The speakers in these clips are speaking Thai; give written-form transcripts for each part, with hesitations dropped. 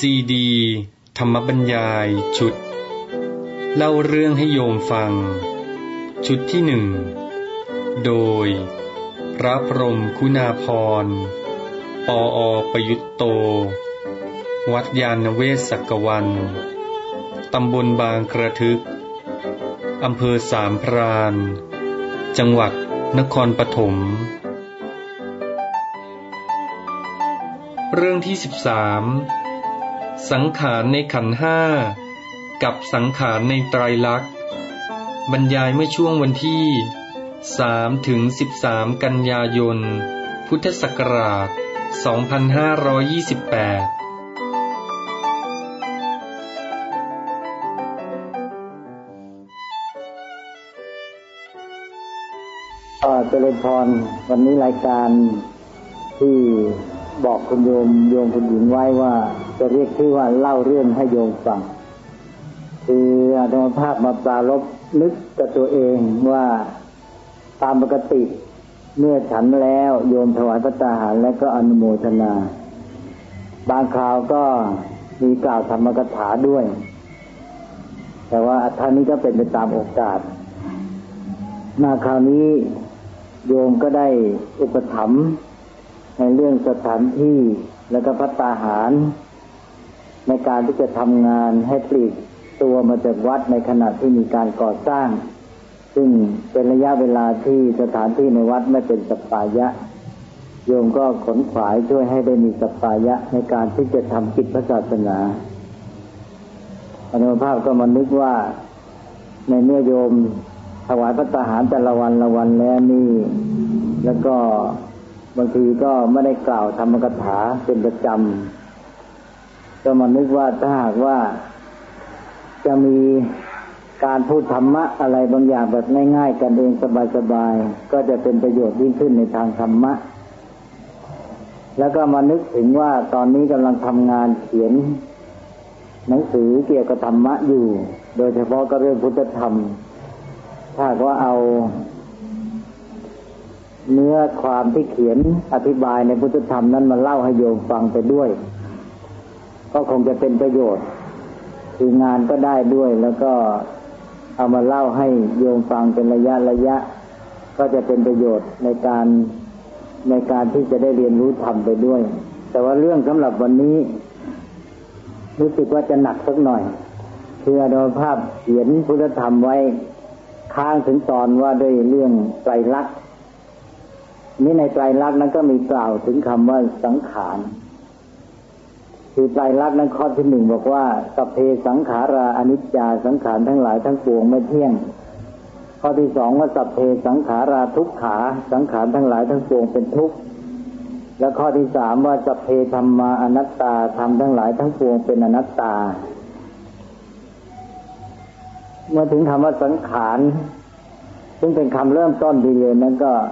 ซีดีธรรมบรรยายชุดเล่าเรื่องให้โยมฟังชุดที่1โดยพระพรหมคุณาภรณ์ปอ.ประยุตโตวัดยานเวศกวันตำบลบางกระทึกอำเภอสามพรานจังหวัดนครปฐมเรื่องที่13สังขารในขันธ์ห้ากับสังขารในไตรลักษณ์บรรยายเมื่อช่วงวันที่3 ถึง 13 กันยายนพุทธศักราช 2528 เจริญพรวันนี้รายการที่บอกคุณโยมคุณหญิงไว้ว่าจะเรียกชื่อว่าเล่าเรื่องให้โยมฟังคืออาตมาภาพมาปรารภนึกกับตัวเองว่าตามปกติเมื่อฉันแล้วโยมถวายพระตาหารแล้วก็อนุโมทนาบางคราวก็มีกล่าวธรรมกถาด้วยแต่ว่าท่านนี้ก็เป็นไปตามโอกาสมาคราวนี้โยมก็ได้อุปถัมภ์ในเรื่องสถานที่และก็ภัตตาหารในการที่จะทำงานให้ปลีกตัวมาจากวัดในขณะที่มีการก่อสร้างซึ่งเป็นระยะเวลาที่สถานที่ในวัดไม่เป็นสัปปายะโยมก็ขนขวายช่วยให้ได้มีสัปปายะในการที่จะทำกิจพระศาสนาอาตมาภาพก็มานึกว่าในเมื่อโยมถวายพระตาหารแต่ละวันแล้วนี่แล้วก็บางทีก็ไม่ได้กล่าวธรรมกถาเป็นประจำก็มานึกว่าถ้าหากว่าจะมีการพูดธรรมะอะไรบางอย่างแบบง่ายๆกันเองสบายๆก็จะเป็นประโยชน์ยิ่งขึ้นในทางธรรมะแล้วก็มานึกถึงว่าตอนนี้กำลังทำงานเขียนหนังสือเกี่ยวกับธรรมะอยู่โดยเฉพาะก็เรื่องพุทธธรรมถ้าว่าเอาเนื้อความที่เขียนอธิบายในพุทธธรรมนั้นมาเล่าให้โยมฟังไปด้วยก็คงจะเป็นประโยชน์คืองานก็ได้ด้วยแล้วก็เอามาเล่าให้โยมฟังเป็นระยะก็จะเป็นประโยชน์ในการที่จะได้เรียนรู้ธรรมไปด้วยแต่ว่าเรื่องสำหรับวันนี้รู้สึกว่าจะหนักสักหน่อยคืออาตมาภาพเขียนพุทธธรรมไว้ค้างถึงตอนว่าด้วยเรื่องไตรลักษณ์นี่ในไตรลักษณ์นั้นก็มีกล่าวถึงคำว่าสังขารคือไตรลักษณ์นั้นข้อที่1บอกว่าสัพเพสังขาราอนิจจาสังขารทั้งหลายทั้งปวงไม่เที่ยงข้อที่2ว่าสัพเพสังขาราทุกขาสังขารทั้งหลายทั้งปวงเป็นทุกข์และข้อที่3ว่าสัพเพธัมมาอนัตตาธรรมทั้งหลายทั้งปวงเป็นอนัตตาเมื่อถึงคำว่าสังขารซึ่งเป็นคำเริ่มต้นทีเดียวนั้นก็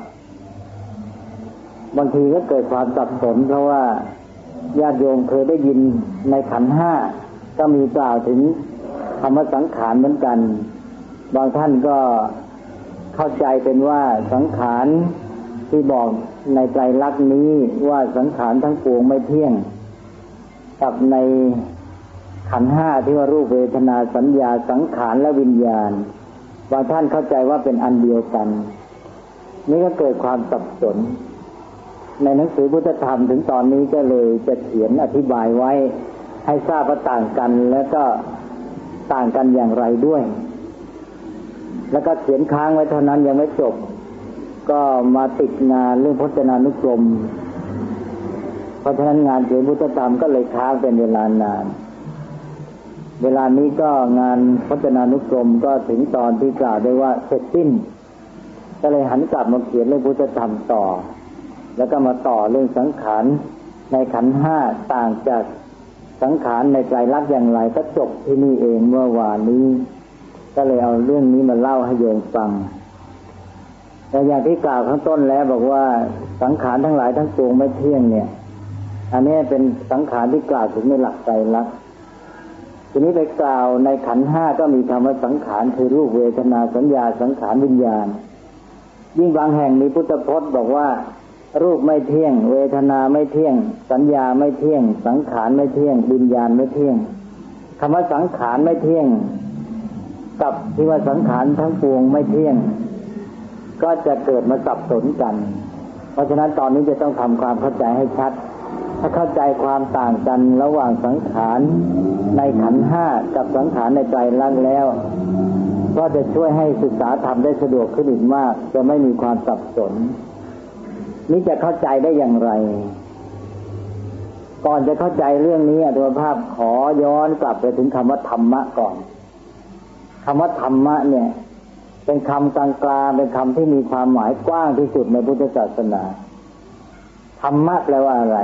บางทีก็เกิดความสับสนเพราะว่าญาติโยมเคยได้ยินในขันธ์ห้าก็มีกล่าวถึงคำว่าสังขารเหมือนกันบางท่านก็เข้าใจเป็นว่าสังขารที่บอกในไตรลักษณ์นี้ว่าสังขารทั้งปวงไม่เที่ยงกับในขันธ์ห้าที่ว่ารูปเวทนาสัญญาสังขารและวิญญาณบางท่านเข้าใจว่าเป็นอันเดียวกันนี่ก็เกิดความสับสนในหนังสือพุทธธรรมถึงตอนนี้ก็เลยจะเขียนอธิบายไว้ให้ทราบว่าต่างกันแล้วก็ต่างกันอย่างไรด้วยแล้วก็เขียนค้างไว้เท่านั้นยังไม่จบก็มาติดงานเรื่องพจนานุกรมเพราะฉะนั้นงานเขียนพุทธธรรมก็เลยค้างเป็นเวลานานเวลานี้ก็งานพจนานุกรมก็ถึงตอนที่กล่าวได้ว่าเสร็จสิ้นก็เลยหันกลับมาเขียนเรื่องพุทธธรรมต่อแล้วก็มาต่อเรื่องสังขารในขันธ์ห้าต่างจากสังขารในไตรลักษณ์อย่างไรก็จบที่นี่เองเมื่อวานนี้ก็เลยเอาเรื่องนี้มาเล่าให้โยมฟังแต่อย่างที่กล่าวข้างต้นแล้วบอกว่าสังขารทั้งหลายทั้งปวงไม่เที่ยงเนี่ยอันนี้เป็นสังขารที่กล่าวถึงในหลักไตรลักษณ์ทีนี้ไปกล่าวในขันธ์ห้าก็มีคำว่าสังขารคือรูปเวทนาสัญญาสังขารวิญญาณยิ่งบางแห่งมีพุทธพจน์บอกว่ารูปไม่เที่ยงเวทนาไม่เที่ยงสัญญาไม่เที่ยงสังขารไม่เที่ยงวิญญาณไม่เที่ยงคำว่าสังขารไม่เที่ยงกับที่ว่าสังขารทั้งปวงไม่เที่ยงก็จะเกิดมาสับสนกันเพราะฉะนั้นตอนนี้จะต้องทำความเข้าใจให้ชัดถ้าเข้าใจความต่างกันระหว่างสังขารในขันธ์ห้ากับสังขารในไตรลักษณ์แล้วก็จะช่วยให้ศึกษาธรรมได้สะดวกขึ้นอีกมากจะไม่มีความสับสนนี้จะเข้าใจได้อย่างไรก่อนจะเข้าใจเรื่องนี้อาตมาภาพขอย้อนกลับไปถึงคำว่าธรรมะก่อนคำว่าธรรมะเนี่ยเป็นคำกลางๆเป็นคำที่มีความหมายกว้างที่สุดในพุทธศาสนาธรรมะแปลว่าอะไร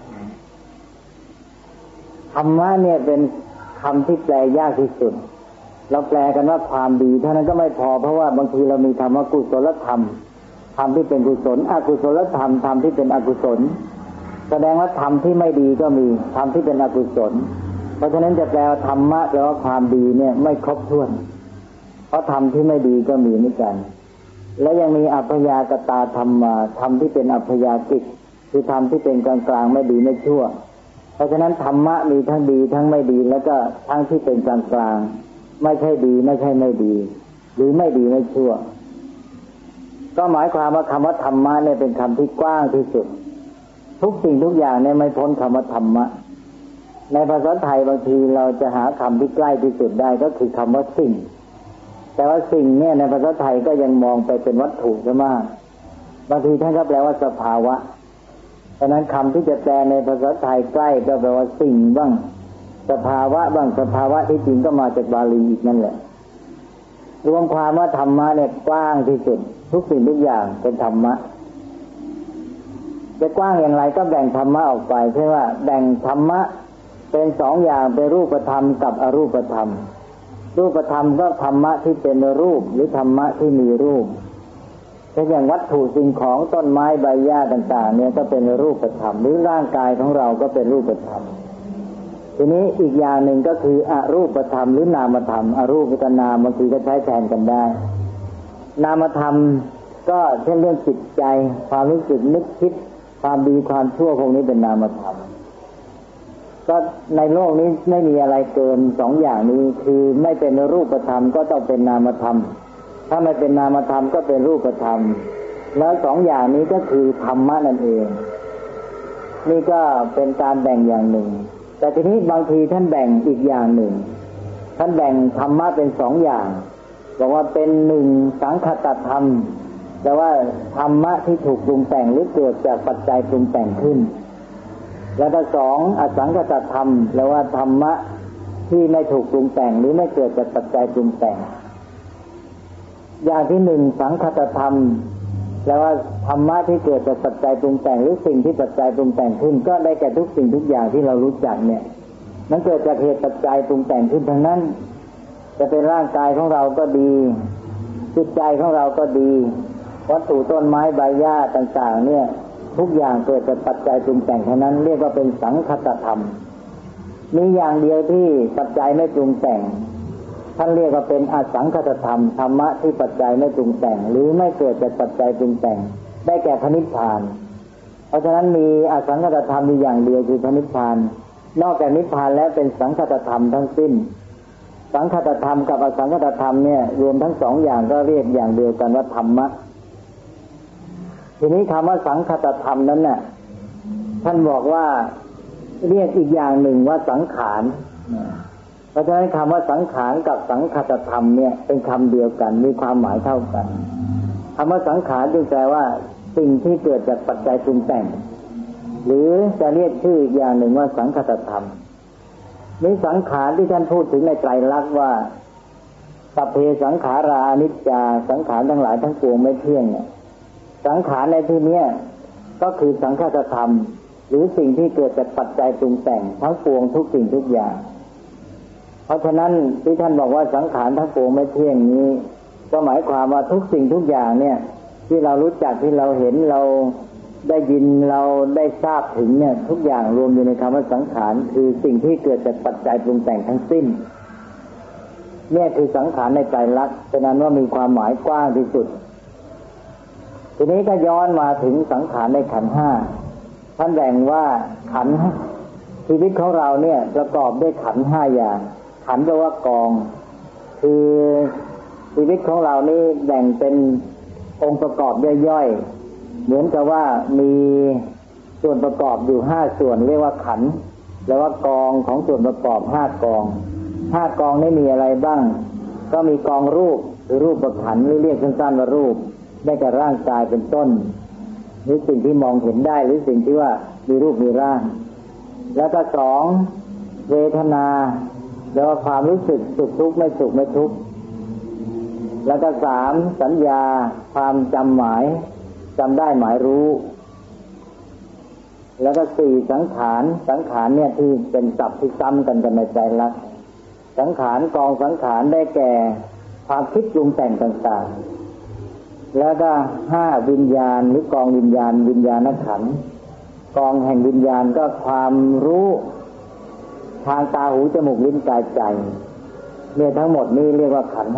ธรรมะเนี่ยเป็นคำที่แปลยากที่สุดเราแปลกันว่าความดีเท่านั้นก็ไม่พอเพราะว่าบางทีเรามีธรรมะกุศลธรรมธรรมที่เป็นกุศลอกุศลธรรมธรรมที่เป็นอกุศลแสดงว่าธรรมที่ไม่ดีก็มีธรรมที่เป็นอกุศลเพราะฉะนั้นจะแปลว่าธรรมะแปลว่าความดีเนี่ยไม่ครบถ้วนเพราะธรรมที่ไม่ดีก็มีเหมือนกันและยังมีอัพยากตาธรรมธรรมที่เป็นอัพยากิจคือธรรมที่เป็นกลางๆไม่ดีไม่ชั่วเพราะฉะนั้นธรรมะมีทั้งดีทั้งไม่ดีแล้วก็ทั้งที่เป็นกลางๆไม่ใช่ดีไม่ใช่ไม่ดีหรือไม่ดีไม่ชั่วก็หมายความว่าคำว่าธรรมะเนี่ยเป็นคำที่กว้างที่สุดทุกสิ่งทุกอย่างเนี่ยไม่พ้นคำว่าธรรมะในภาษาไทยบางทีเราจะหาคำที่ใกล้ที่สุดได้ก็คือคำว่าสิ่งแต่ว่าสิ่งเนี่ยในภาษาไทยก็ยังมองไปเป็นวัตถุซะมากบางทีท่านก็แปลว่าสภาวะเพราะนั้นคำที่จะแปลในภาษาไทยใกล้ก็แปลว่าสิ่งบ้างสภาวะบ้างสภาวะที่จริงก็มาจากบาลีอีกนั่นแหละรวมความว่าธรรมะเนี่ยกว้างที่สุดทุกสิ่งทุกอย่างเป็นธรรมะจะกว้างอย่างไรก็แบ่งธรรมะออกไปเช่นว่าแบ่งธรรมะเป็นสองอย่างเป็นรูปธรรมกับอรูปธรรมรูปธรรมก็ธรรมะที่เป็นรูปหรือธรรมะที่มีรูปเช่นอย่างวัตถุสิ่งของต้นไม้ใบหญ้าต่างๆเนี่ยก็เป็นรูปธรรมหรือร่างกายของเราก็เป็นรูปธรรมทีนี้อีกอย่างหนึ่งก็คืออรูปธรรมหรือนามธรรมอรูปกับนามบางทีก็ใช้แทนกันได้นามธรรมก็เช่นเรื่องจิตใจความรู้สึกนึกคิดความดีความชั่วพวกนี้เป็นนามธรรมก็ในโลกนี้ไม่มีอะไรเกินสองอย่างนี้คือไม่เป็นรูปธรรมก็ต้องเป็นนามธรรมถ้าไม่เป็นนามธรรมก็เป็นรูปธรรมแล้วสองอย่างนี้ก็คือธรรมะนั่นเองนี่ก็เป็นการแบ่งอย่างหนึ่งแต่ทีนี้บางทีท่านแบ่งอีกอย่างหนึ่งท่านแบ่งธรรมะเป็นสองอย่างบอกว่าเป็นหนึ่งสังคตธรรมแต่ว่าธรรมะที่ถูกปรุงแต่งหรือเกิดจากปัจจัยปรุงแต่งขึ้นแล้วก็สองอสังคตธรรมแปลว่าธรรมะที่ไม่ถูกปรุงแต่งหรือไม่เกิดจากปัจจัยปรุงแต่งอย่างที่หนึ่งสังคตธรรมแปลว่าธรรมะที่เกิดจากปัจจัยปรุงแต่งหรือสิ่งที่ปัจจัยปรุงแต่งขึ้นก็ได้แก่ทุกสิ่งทุกอย่างที่เรารู้จักเนี่ยมันเกิดจากเหตุปัจจัยปรุงแต่งขึ้นทั้งนั้นจะเป็นร่างกายของเราก็ดีจิตใจของเราก็ดีวัตถุต้นไม้ใบหญ้าต่างๆเนี่ยทุกอย่างเกิดจากปัจจัยปรุงแต่งเท่านั้นเรียกว่าเป็นสังคตธรรมมีอย่างเดียวที่ปัจจัยไม่ปรุงแต่งท่านเรียกว่าเป็นอสังคตธรรมธรรมะที่ปัจจัยไม่ปรุงแต่งหรือไม่เกิดจากปัจจัยปรุงแต่งได้แก่พระนิพพานเพราะฉะนั้นมีอสังคตธรรมมีอย่างเดียวคือพระนิพพานนอกจากนิพพานแล้วเป็นสังคตธรรมทั้งสิ้นสังคตธรรมกับอสังคตธรรมเนี่ยรวมทั้งสองอย่างก็เรียกอย่างเดียวกันว่าธรรมะทีนี้คำว่าสังคตธรรมนั้นน่ะท่านบอกว่าเรียกอีกอย่างหนึ่งว่าสังขารเพราะฉะนั้นคำว่าสังขารกับสังคตธรรมเนี่ยเป็นคำเดียวกันมีความหมายเท่ากันคำว่าสังขารจึงแปลว่าสิ่งที่เกิดจากปัจจัยปรุงแต่งหรือจะเรียกชื่ออีกอย่างหนึ่งว่าสังคตธรรมนี่สังขารที่ท่านพูดถึงในไตรลักษณ์ว่าสัพเพสังขาราอนิจจาสังขารทั้งหลายทั้งปวงไม่เที่ยงสังขารในที่นี้ก็คือสังคตธรรมหรือสิ่งที่เกิดจากปัจจัยปรุงแต่งทั้งปวงทุกสิ่งทุกอย่างเพราะฉะนั้นที่ท่านบอกว่าสังขารทั้งปวงไม่เที่ยงนี้ก็หมายความว่าทุกสิ่งทุกอย่างเนี่ยที่เรารู้จักที่เราเห็นเราได้ยินเราได้ทราบถึงเนี่ยทุกอย่างรวมอยู่ในคำว่าสังขารคือสิ่งที่เกิดจากปัจจัยปรุงแต่งทั้งสิ้นเนี่ยคือสังขารในไตรลักษณ์ฉะนั้นว่ามีความหมายกว้างที่สุดทีนี้ก็ย้อนมาถึงสังขารในขันธ์ห้าท่านแบ่งว่าขันธ์ชีวิตของเราเนี่ยประกอบด้วยขันธ์ห้าอย่างขันธ์แปลว่ากองคือชีวิตของเรานี่แบ่งเป็นองค์ประกอบย่อยๆเหมือนกับว่ามีส่วนประกอบอยู่5ส่วนเรียกว่าขันธ์แล้วว่ากองของส่วนประกอบ5กอง5กองนี้มีอะไรบ้างก็มีกองรูปหรือรูปขันธ์หรือเรียกสั้นๆว่ารูปได้แก่ร่างกายเป็นต้นหรือสิ่งที่มองเห็นได้หรือสิ่งที่ว่ามีรูปมีร่างแล้วก็2เวทนาแล้วว่าความรู้สึกสุขทุกข์ไม่สุขไม่ทุกข์แล้วก็3สัญญาความจำหมายจำได้หมายรู้แล้วก็4สังขารเนี่ยที่เป็นศัพท์ที่ซ้ำกันในใจรักสังขารกองสังขารได้แก่ความคิดปรุงแต่งต่างๆแล้วก็5วิญญาณหรือกองวิญญาณขันธ์กองแห่งวิญญาณก็ความรู้ทางตาหูจมูกลิ้นกายใจเนี่ยทั้งหมดนี้เรียกว่าขันธ์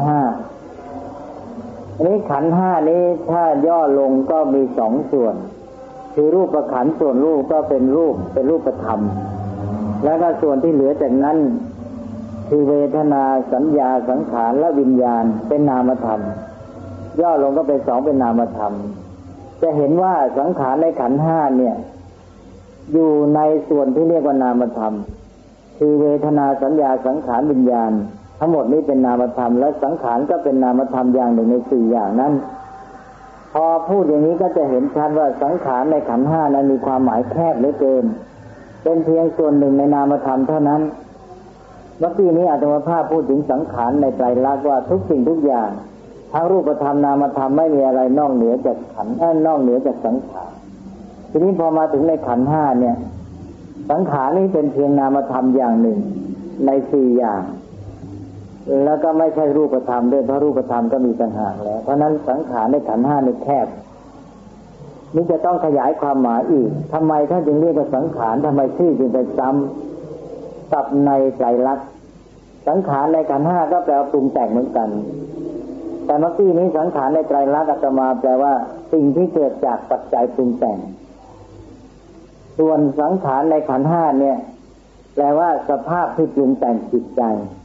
5อันนี้ขันธ์5นี้ถ้าย่อลงก็มี2ส่วนคือรูปขันธ์ส่วนรูปก็เป็นรูปธรรมแล้วก็ส่วนที่เหลือจากนั้นคือเวทนาสัญญาสังขารและวิญญาณเป็นนามธรรมย่อลงก็เป็น2เป็นนามธรรมจะเห็นว่าสังขารในขันธ์5เนี่ยอยู่ในส่วนที่เรียกว่านามธรรมคือเวทนาสัญญาสังขารวิญญาณทั้งหมดนี้เป็นนามธรรมและสังขารก็เป็นนามธรรมอย่างหนึ่งใน4อย่างนั้นพอพูดอย่างนี้ก็จะเห็นชัดว่าสังขารในขันธ์5นั้นมีความหมายแคบเหลือเกินเป็นเพียงส่วนหนึ่งในนามธรรมเท่านั้นเมื่อกี้นี้อาตมาภาพพูดถึงสังขารในไตรลักษณ์ว่าทุกสิ่งทุกอย่างทั้งรูปธรรมนามธรรมไม่มีอะไรนอกเหนือจากขันธ์นอกเหนือจากสังขารทีนี้พอมาถึงในขันธ์5เนี่ยสังขารนี้เป็นเพียงนามธรรมอย่างหนึ่งใน4อย่างแล้วก็ไม่ใช่รูปธรรมด้วยเพราะรูปธรรมก็มีต่างหากแล้วเพราะนั้นสังขารในขันธ์5นี่แคบนี่จะต้องขยายความหมายอีกทำไมท่านจึงเรียกว่าสังขารทำไมชื่อจึงไปซ้ำกับในไตรลักษณ์สังขารในขันธ์5ก็แปลว่าปรุงแต่งเหมือนกันแต่เมื่อกี้นี้สังขารในไตรลักษณ์อาตมาแปลว่าสิ่งที่เกิดจากปัจจัยปรุงแต่งส่วนสังขารในขันธ์5เนี่ยแปลว่าสภาพที่ปรุงแต่งจิตใจ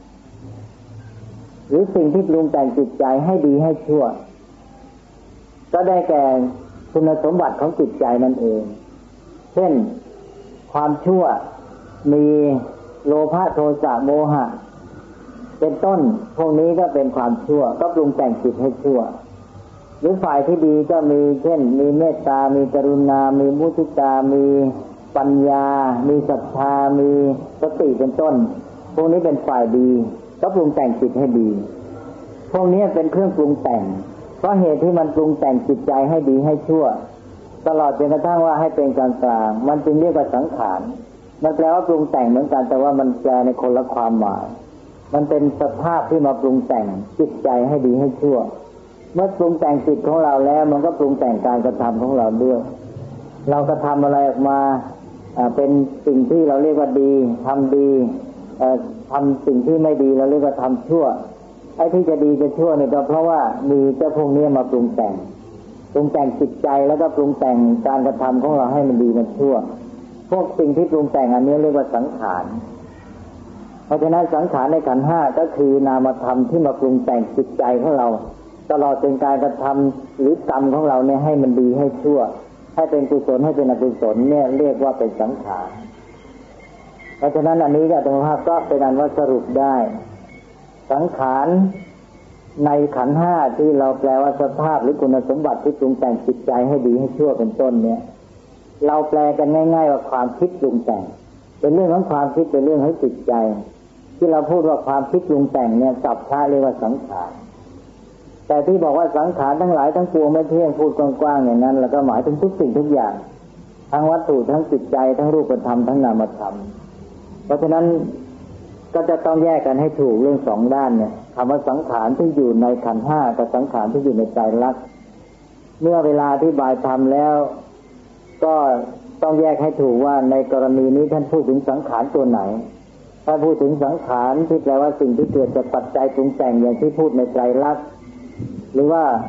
หรือสิ่งที่ปรุงแต่งจิตใจให้ดีให้ชั่วก็ได้แก่คุณสมบัติของจิตใจนั่นเองเช่นความชั่วมีโลภะโทสะโมหะเป็นต้นพวกนี้ก็เป็นความชั่วก็ปรุงแต่งจิตให้ชั่วหรือฝ่ายที่ดีก็มีเช่นมีเมตตามีกรุณามีมุทิตามีปัญญามีศรัทธามีสติเป็นต้นพวกนี้เป็นฝ่ายดีก็ปรุงแต่งจิตให้ดีพวกนี้เป็นเครื่องปรุงแต่งเพราะเหตุที่มันปรุงแต่งจิตใจให้ดีให้ชั่วตลอดจนกระทั่งว่าให้เป็นกลางๆมันจึงเรียกว่าสังขารมันแปลว่าปรุงแต่งเหมือนกันแต่ว่ามันแปลในคนละความหมายมันเป็นสภาพที่มาปรุงแต่งจิตใจให้ดีให้ชั่วเมื่อปรุงแต่งจิตของเราแล้วมันก็ปรุงแต่งการกระทำของเราด้วยเรากระทำอะไรออกมาเป็นสิ่งที่เราเรียกว่าดีทำดีทำสิ่งที่ไม่ดีเราเรียกว่าทำชั่วไอ้ที่จะดีจะชั่วเนี่ยก็เพราะว่ามีเจ้าพวกนี้มาปรุงแต่งจิตใจแล้วก็ปรุงแต่งการกระทำของเราให้มันดีมันชั่วพวกสิ่งที่ปรุงแต่งอันนี้เรียกว่าสังขารเพราะฉะนั้นสังขารในขันธ์5ก็คือนามธรรมที่มาปรุงแต่งจิตใจของเราตลอดจนการกระทำหรือกรรมของเราเนี่ยให้มันดีให้ชั่วให้เป็นกุศลให้เป็นอกุศลเนี่ยเรียกว่าเป็นสังขารเพราะฉะนั้นอันนี้อาตมาภาพก็เป็นอันว่าสรุปได้สังขารในขันธ์5ที่เราแปลว่าสภาพหรือคุณสมบัติที่ปรุงแต่งจิตใจให้ดีให้ชั่วเป็นต้นเนี่ยเราแปลกันง่ายๆว่าความคิดปรุงแต่งเป็นเรื่องของความคิดเป็นเรื่องของจิตใจที่เราพูดว่าความคิดปรุงแต่งเนี่ยศัพท์เรียกว่าสังขารแต่ที่บอกว่าสังขารทั้งหลายทั้งปวงไม่เที่ยงพูดกว้างๆอย่างนั้นแล้วก็หมายถึงทุกสิ่งทุกอย่างทั้งวัตถุทั้งจิตใจทั้งรูปธรรมทั้งนามธรรมเพราะฉะนั้นก็จะต้องแยกกันให้ถูกเรื่อง2ด้านเนี่ยคำว่าสังขารที่อยู่ในขันธ์5กับสังขารที่อยู่ในไตรลักษณ์เมื่อเวลาอธิบายธรรมแล้วก็ต้องแยกให้ถูกว่าในกรณีนี้ท่านพูดถึงสังขารตัวไหนถ้าพูดถึงสังขารที่แปลว่าสิ่งที่เกิดจากปัจจัยปรุงแต่งอย่างที่พูดในไตรลักษณ์หรือ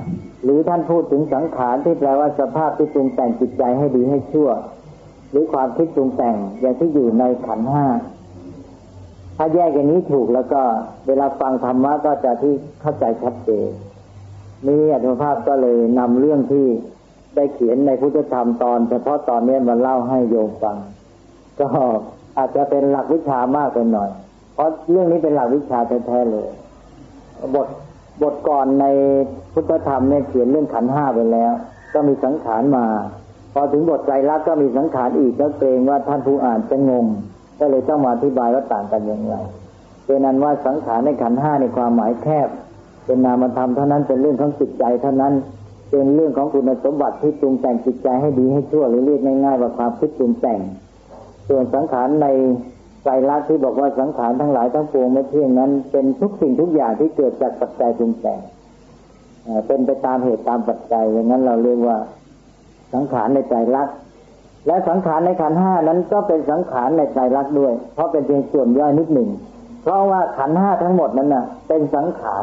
หรือท่านพูดถึงสังขารที่แปลว่าสภาพที่ปรุงแต่งจิตใจให้ดีให้ชั่วหรือความคิดปรุงแต่งอย่างที่อยู่ในขันธ์ห้าถ้าแยกอย่างนี้ถูกแล้วก็เวลาฟังธรรมะก็จะที่เข้าใจชัดเจนนี่อาตมาภาพก็เลยนำเรื่องที่ได้เขียนในพุทธธรรมตอนเฉพาะตอนนี้มาเล่าให้โยมฟังก็อาจจะเป็นหลักวิชามากไปหน่อยเพราะเรื่องนี้เป็นหลักวิชาแท้ๆเลยบทก่อนในพุทธธรรมเนี่ยเขียนเรื่องขันธ์ห้าไปแล้วก็มีสังขารมาพอถึงบทไตรลักษณ์ก็มีสังขารอีกแล้วเกรงว่าท่านผู้อ่านจะงงก็เลยต้องมาอธิบายว่าต่างกันอย่างไรเป็นนั้นว่าสังขารในขันธ์ห้าในความหมายแคบเป็นนามธรรมเท่านั้นเป็นเรื่องของจิตใจเท่านั้นเป็นเรื่องของคุณสมบัติที่ปรุงแต่งจิตใจให้ดีให้ชั่วหรือเรียกง่ายๆว่าความคิดปรุงแต่งส่วนสังขารในไตรลักษณ์ที่บอกว่าสังขารทั้งหลายทั้งปวงไม่เที่ยงนั้นเป็นทุกสิ่งทุกอย่างที่เกิดจากปัจจัยปรุงแต่งเป็นไปตามเหตุตามปัจจัยอย่างนั้นเราเรียกว่าสังขารในไตรลักษณ์และสังขารในขันธ์ห้านั้นก็เป็นสังขารในไตรลักษณ์ด้วยเพราะเป็นเพียงส่วนย่อยนิดหนึ่งเพราะว่าขันธ์ห้าทั้งหมดนั้นน่ะเป็นสังขาร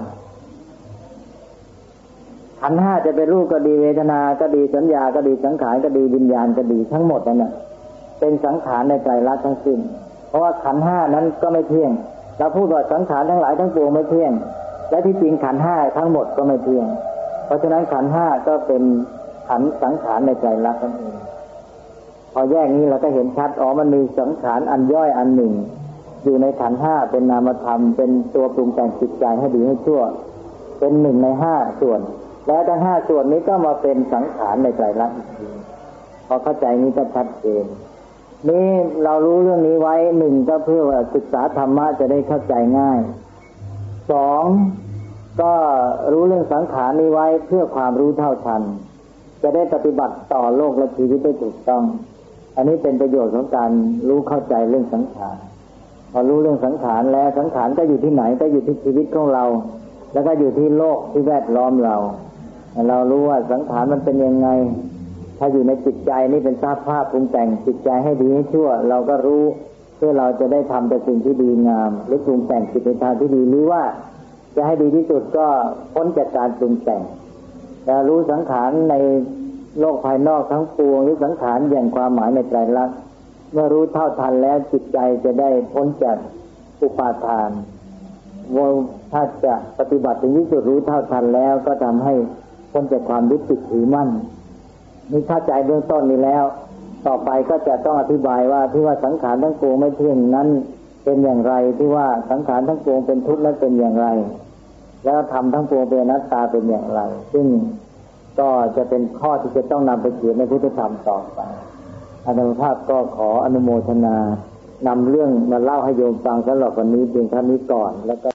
ขันธ์ห้าจะเป็นรูปก็ดีเวทนาก็ดีสัญญาก็ดีสังขารก็ดีวิญญาณก็ดีทั้งหมดนั้นน่ะเป็นสังขารในไตรลักษณ์ทั้งสิ้นเพราะว่าขันธ์ห้านั้นก็ไม่เที่ยงเราพูดว่าสังขารทั้งหลายทั้งปวงไม่เที่ยงและที่จริงขันธ์ห้าทั้งหมดก็ไม่เที่ยงเพราะฉะนั้นขันธ์ห้าก็เป็นขันธ์สังขารในไตรลักษณ์นั่นเองพอแยกนี้เราก็เห็นชัดมันมีสังขารอันย่อยอันหนึ่งอยู่ในขันธ์ห้าเป็นนามธรรมเป็นตัวปรุงแต่งจิตใจให้ดีให้ชั่วเป็นหนึ่งในห้าส่วนแล้วทั้งห้าส่วนนี้ก็มาเป็นสังขารในไตรลักษณ์อีกทีพอเข้าใจนี้ก็ชัดเจนนี่เรารู้เรื่องนี้ไว้หนึ่งก็เพื่อว่าศึกษาธรรมะจะได้เข้าใจง่ายสองก็รู้เรื่องสังขารนี้ไว้เพื่อความรู้เท่าทันจะได้ปฏิบัติต่อโลกและชีวิตได้ถูกต้องอันนี้เป็นประโยชน์ของการรู้เข้าใจเรื่องสังขารพอรู้เรื่องสังขารแล้วสังขารก็อยู่ที่ไหนก็อยู่ที่ชีวิตของเราแล้วก็อยู่ที่โลกที่แวดล้อมเรารู้ว่าสังขารมันเป็นยังไงถ้าอยู่ในจิตใจนี่เป็นสภาพปรุงแต่งจิตใจให้ดีให้ชั่วเราก็รู้เพื่อเราจะได้ทำแต่สิ่งที่ดีงามหรือปรุงแต่งจิตในทางที่ดีหรือว่าจะให้ดีที่สุดก็พ้นจากการปรุงแต่งแต่รู้สังขารในโลกภายนอกทั้งปวงหรือสังขารอย่างความหมายในไตรลักษณ์เมื่อรู้เท่าทันแล้วจิตใจจะได้พ้นจากอุปาทานถ้าจะปฏิบัติถึงที่สุดรู้เท่าทันแล้วก็ทำให้พ้นจากความยึดติดถือมั่นนี่เข้าใจเบื้องต้นนี้แล้วต่อไปก็จะต้องอธิบายว่าที่ว่าสังขารทั้งปวงไม่เที่ยงนั้นเป็นอย่างไรที่ว่าสังขารทั้งปวงเป็นทุกข์นั้นเป็นอย่างไรแล้วธรรมทั้งปวงเป็นอนัตตาเป็นอย่างไรซึ่งก็จะเป็นข้อที่จะต้องนำไปเขียนในพุทธธรรมต่อไปอาตมาภาพก็ขออนุโมทนานำเรื่องมาเล่าให้โยมฟังสำหรับวันนี้เพียงเท่านี้ก่อนแล้วก็